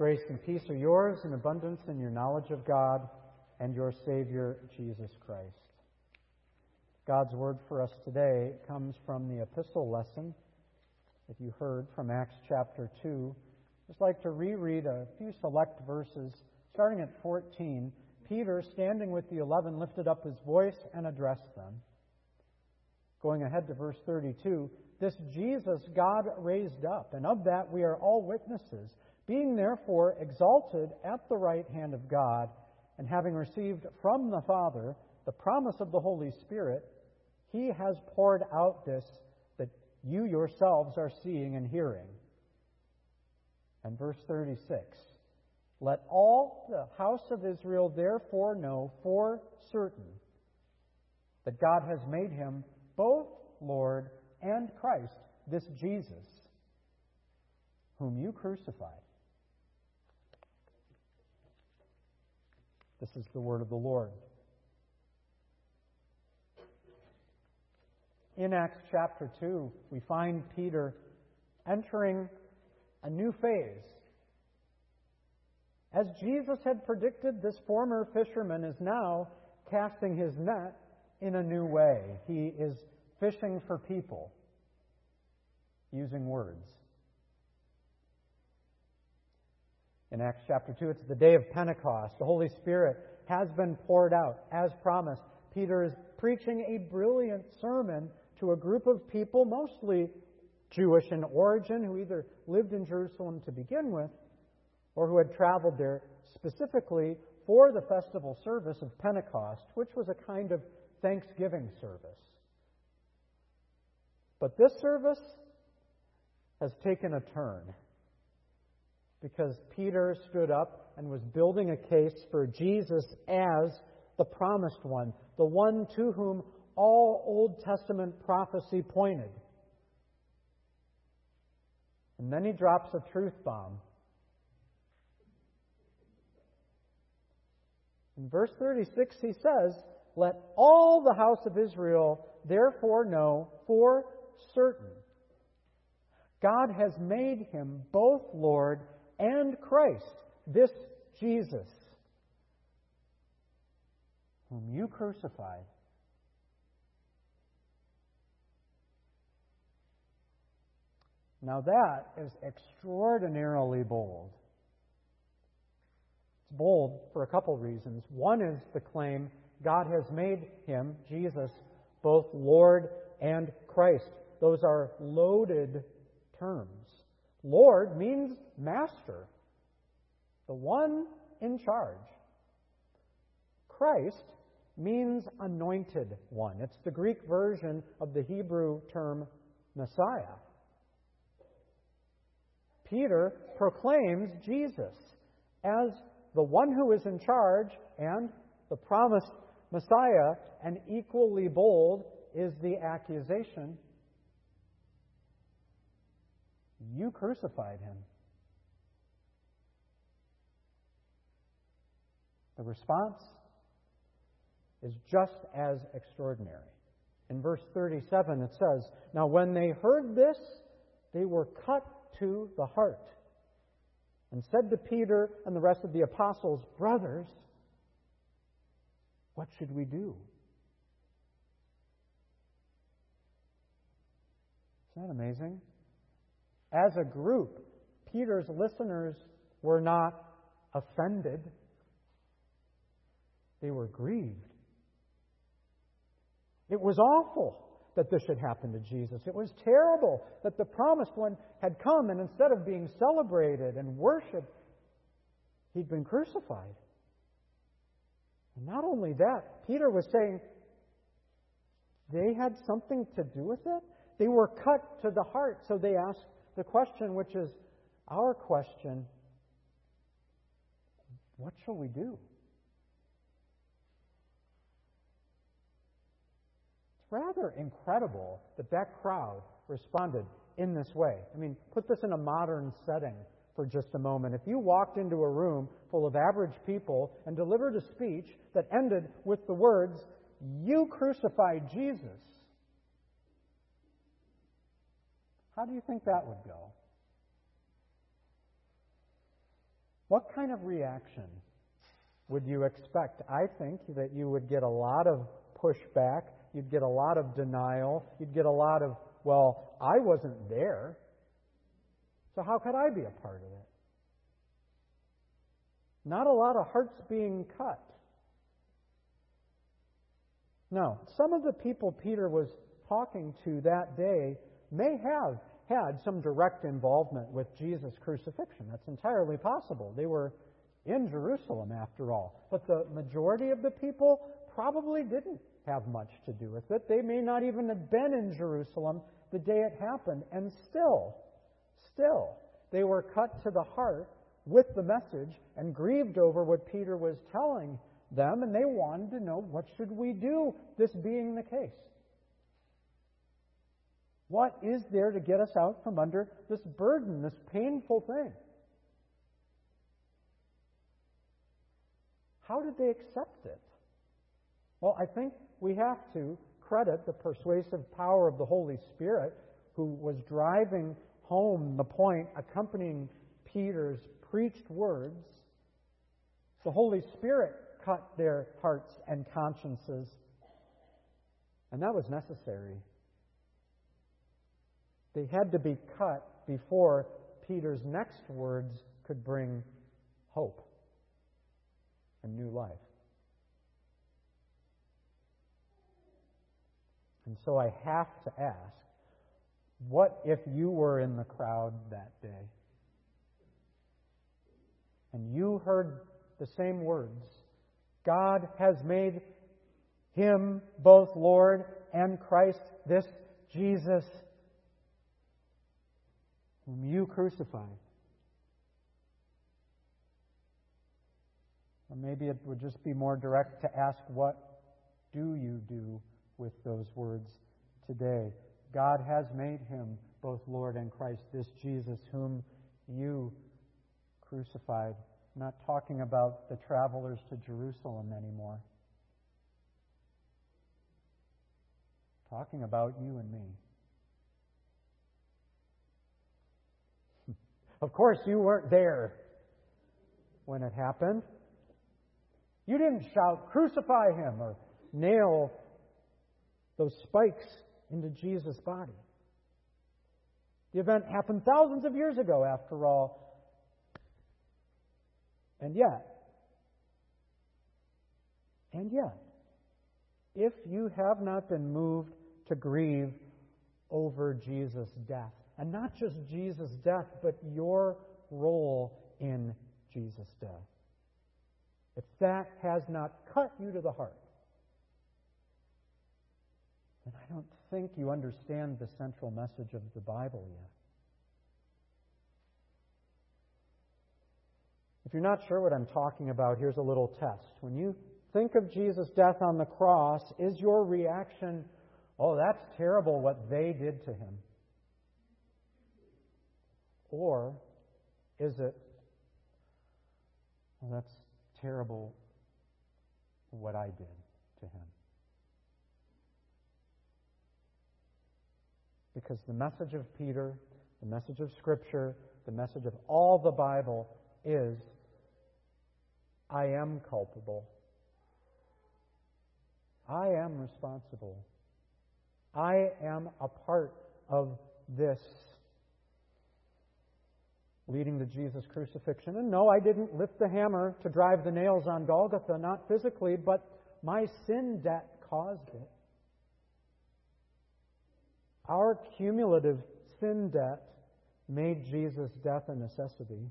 Grace and peace are yours in abundance in your knowledge of God and your Savior, Jesus Christ. God's word for us today comes from the epistle lesson that you heard from Acts chapter 2. I'd just like to reread a few select verses, starting at 14. Peter, standing with the 11, lifted up his voice and addressed them. Going ahead to verse 32, this Jesus God raised up, and of that we are all witnesses. Being therefore exalted at the right hand of God, and having received from the Father the promise of the Holy Spirit, He has poured out this that you yourselves are seeing and hearing. And verse 36, let all the house of Israel therefore know for certain that God has made Him both Lord and Christ, this Jesus, whom you crucified. This is the word of the Lord. In Acts chapter 2, we find Peter entering a new phase. As Jesus had predicted, this former fisherman is now casting his net in a new way. He is fishing for people, using words. In Acts chapter 2, it's the day of Pentecost. The Holy Spirit has been poured out, as promised. Peter is preaching a brilliant sermon to a group of people, mostly Jewish in origin, who either lived in Jerusalem to begin with, or who had traveled there specifically for the festival service of Pentecost, which was a kind of Thanksgiving service. But this service has taken a turn, because Peter stood up and was building a case for Jesus as the promised one, the one to whom all Old Testament prophecy pointed. And then he drops a truth bomb. In verse 36 he says, let all the house of Israel therefore know for certain God has made Him both Lord and Christ, this Jesus, whom you crucified. Now that is extraordinarily bold. It's bold for a couple reasons. One is the claim God has made Him, Jesus, both Lord and Christ. Those are loaded terms. Lord means master, the one in charge. Christ means anointed one. It's the Greek version of the Hebrew term Messiah. Peter proclaims Jesus as the one who is in charge and the promised Messiah, and equally bold is the accusation, you crucified Him. The response is just as extraordinary. In verse 37 it says, now when they heard this, they were cut to the heart, and said to Peter and the rest of the apostles, brothers, what should we do? Isn't that amazing? As a group, Peter's listeners were not offended. They were grieved. It was awful that this should happen to Jesus. It was terrible that the promised one had come, and instead of being celebrated and worshipped, He'd been crucified. And not only that, Peter was saying they had something to do with it. They were cut to the heart. So they asked the question, which is our question, what shall we do? It's rather incredible that that crowd responded in this way. I mean, put this in a modern setting for just a moment. If you walked into a room full of average people and delivered a speech that ended with the words, "You crucified Jesus," how do you think that would go? what kind of reaction would you expect? I think that you would get a lot of pushback. You'd get a lot of denial. You'd get a lot of, well, I wasn't there, so how could I be a part of it? Not a lot of hearts being cut. No, some of the people Peter was talking to that day may have had some direct involvement with Jesus' crucifixion. That's entirely possible. They were in Jerusalem, after all. But the majority of the people probably didn't have much to do with it. They may not even have been in Jerusalem the day it happened. And still, they were cut to the heart with the message and grieved over what Peter was telling them, and they wanted to know, what should we do, this being the case? What is there to get us out from under this burden, this painful thing? How did they accept it? Well, I think we have to credit the persuasive power of the Holy Spirit, who was driving home the point, accompanying Peter's preached words. The Holy Spirit cut their hearts and consciences, and that was necessary. They had to be cut before Peter's next words could bring hope and new life. And so I have to ask, what if you were in the crowd that day and you heard the same words? God has made Him both Lord and Christ, this Jesus whom you crucified. Or maybe it would just be more direct to ask, what do you do with those words today? God has made Him both Lord and Christ, this Jesus whom you crucified. I'm not talking about the travelers to Jerusalem anymore. I'm talking about you and me. Of course, you weren't there when it happened. You didn't shout, "Crucify Him," or nail those spikes into Jesus' body. The event happened thousands of years ago, after all. And yet, if you have not been moved to grieve over Jesus' death, and not just Jesus' death, but your role in Jesus' death, if that has not cut you to the heart, then I don't think you understand the central message of the Bible yet. If you're not sure what I'm talking about, here's a little test. When you think of Jesus' death on the cross, is your reaction, "Oh, that's terrible what they did to Him"? Or is it, "Well, that's terrible what I did to Him"? Because the message of Peter, the message of Scripture, the message of all the Bible is, I am culpable. I am responsible. I am a part of this leading to Jesus' crucifixion. And no, I didn't lift the hammer to drive the nails on Golgotha, not physically, but my sin debt caused it. Our cumulative sin debt made Jesus' death a necessity.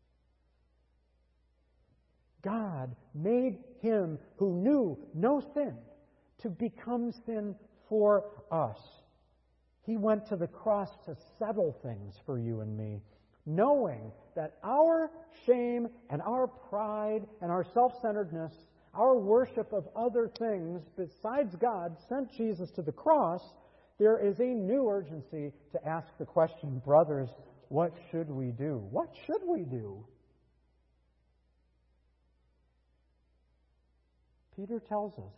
God made Him who knew no sin to become sin for us. He went to the cross to settle things for you and me, knowing that our shame and our pride and our self-centeredness, our worship of other things besides God, sent Jesus to the cross. There is a new urgency to ask the question, brothers, what should we do? What should we do? Peter tells us,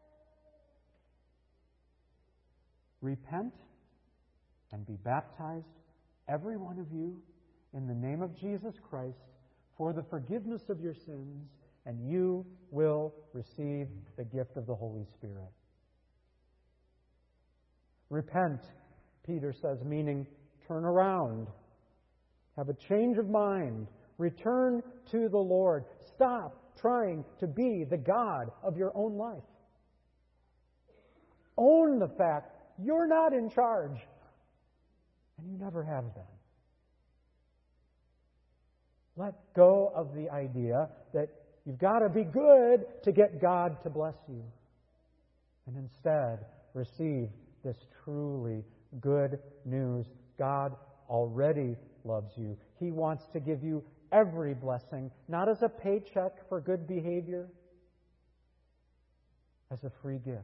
repent and be baptized, every one of you, in the name of Jesus Christ, for the forgiveness of your sins, and you will receive the gift of the Holy Spirit. Repent, Peter says, meaning turn around. Have a change of mind. Return to the Lord. Stop trying to be the God of your own life. Own the fact you're not in charge, and you never have been. Let go of the idea that you've got to be good to get God to bless you. And instead, receive this truly good news. God already loves you. He wants to give you every blessing, not as a paycheck for good behavior, as a free gift.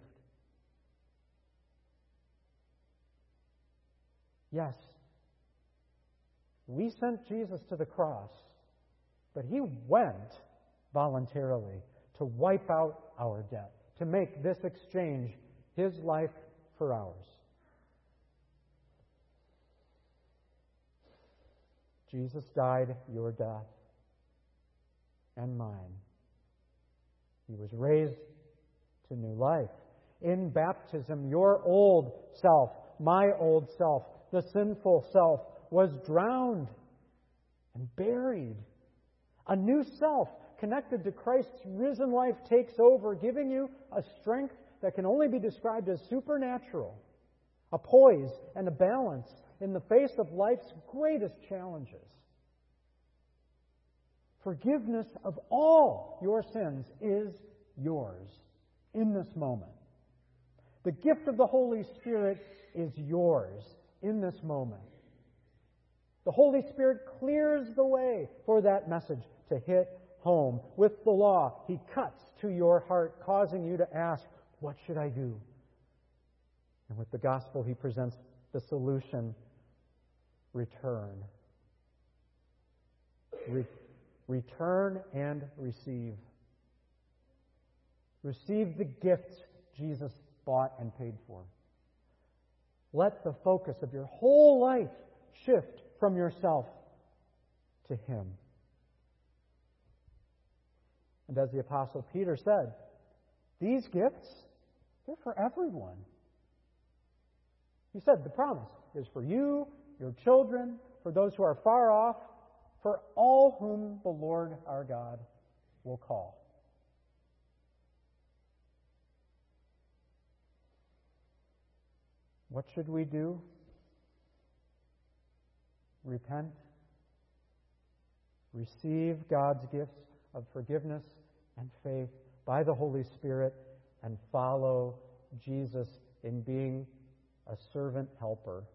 Yes, we sent Jesus to the cross, but He went voluntarily to wipe out our debt, to make this exchange His life for ours. Jesus died your death and mine. He was raised to new life. In baptism, your old self, my old self, the sinful self, was drowned and buried. A new self connected to Christ's risen life takes over, giving you a strength that can only be described as supernatural, a poise and a balance in the face of life's greatest challenges. Forgiveness of all your sins is yours in this moment. The gift of the Holy Spirit is yours in this moment. The Holy Spirit clears the way for that message to hit home. With the law, He cuts to your heart, causing you to ask, what should I do? And with the gospel, He presents the solution: return. Return and receive. Receive the gifts Jesus bought and paid for. Let the focus of your whole life shift from yourself to Him. And as the Apostle Peter said, these gifts, they're for everyone. He said the promise is for you, your children, for those who are far off, for all whom the Lord our God will call. What should we do? Repent. Receive God's gifts of forgiveness and faith by the Holy Spirit, and follow Jesus in being a servant helper.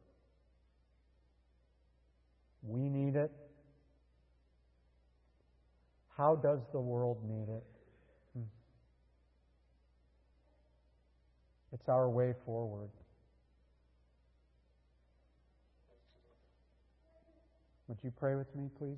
We need it. How does the world need it? It's our way forward. Would you pray with me, please?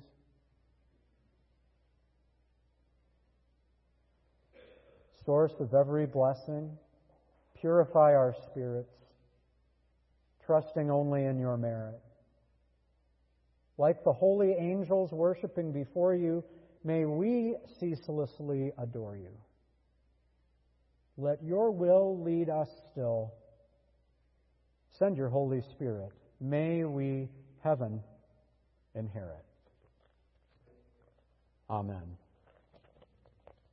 Source of every blessing, purify our spirits, trusting only in your merit. Like the holy angels worshiping before you, may we ceaselessly adore you. Let your will lead us still. Send your Holy Spirit. May we heaven inherit. Amen.